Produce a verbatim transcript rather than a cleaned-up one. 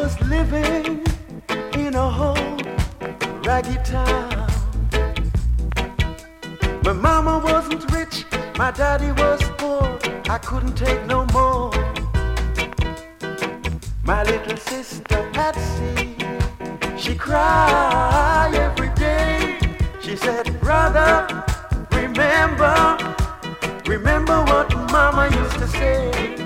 was living in a whole raggy town. My mama wasn't rich, my daddy was poor. I couldn't take no more. My little sister Patsy, she cried every day. She said, brother, remember, remember what mama used to say.